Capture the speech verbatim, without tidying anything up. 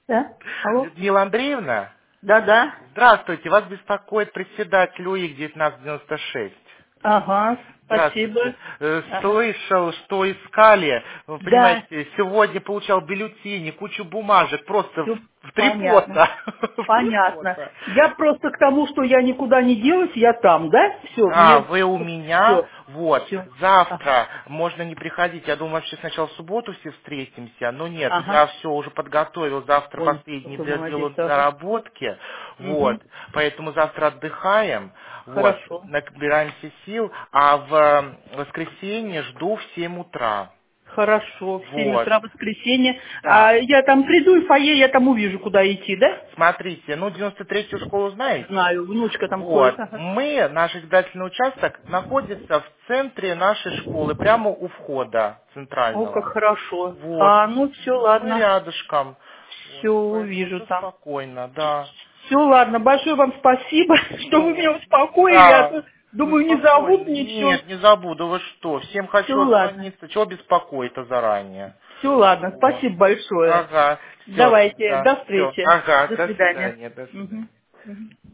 Да? Алло? Людмила Андреевна, Да-да. здравствуйте, вас беспокоит председатель УИК девятнадцать девяносто шесть. Ага, спасибо. Здравствуйте. Э, Ага. Слышал, что искали, вы Да, понимаете, сегодня получал бюллетени, кучу бумажек, просто в, все в три понятно. пота. В три Понятно. пота. Я просто к тому, что я никуда не делась, я там, да? Все, Да, мне вы у меня, все, вот, все. Ага. завтра можно не приходить, я думаю, вообще сначала в субботу все встретимся, но нет, Ага. я все уже подготовил, завтра Ой, последний какой доделаю молодец, ага. наработки, вот, Угу. поэтому завтра отдыхаем, вот, Хорошо. набираемся сил, а в э, воскресенье жду в семь утра, Хорошо. В семь вот, утра воскресенье. А да. я там приду и фойе, я там увижу, куда идти, да? Смотрите, ну девяносто третью школу знаете? Знаю, внучка там ходит. Вот. Ага. Мы, наш избирательный участок, находится в центре нашей школы, прямо у входа О, как центрального. хорошо. Вот. А, ну все, Мы ладно. рядышком. Все Вот. Поэтому увижу все там. спокойно, да. Все, ладно. Большое вам спасибо, что вы Вот. меня успокоили. А Да. то, Вы думаю, не зовут спокойны. ничего. Нет, не забуду, вы что. Всем Все, хочу ладно. отзвониться. Чего беспокоит-то заранее? Все, ладно. Вот. Спасибо большое. Ага. Все Давайте. тогда. До Все. встречи. Ага. До До свидания. свидания. До свидания. Мгм. Мгм.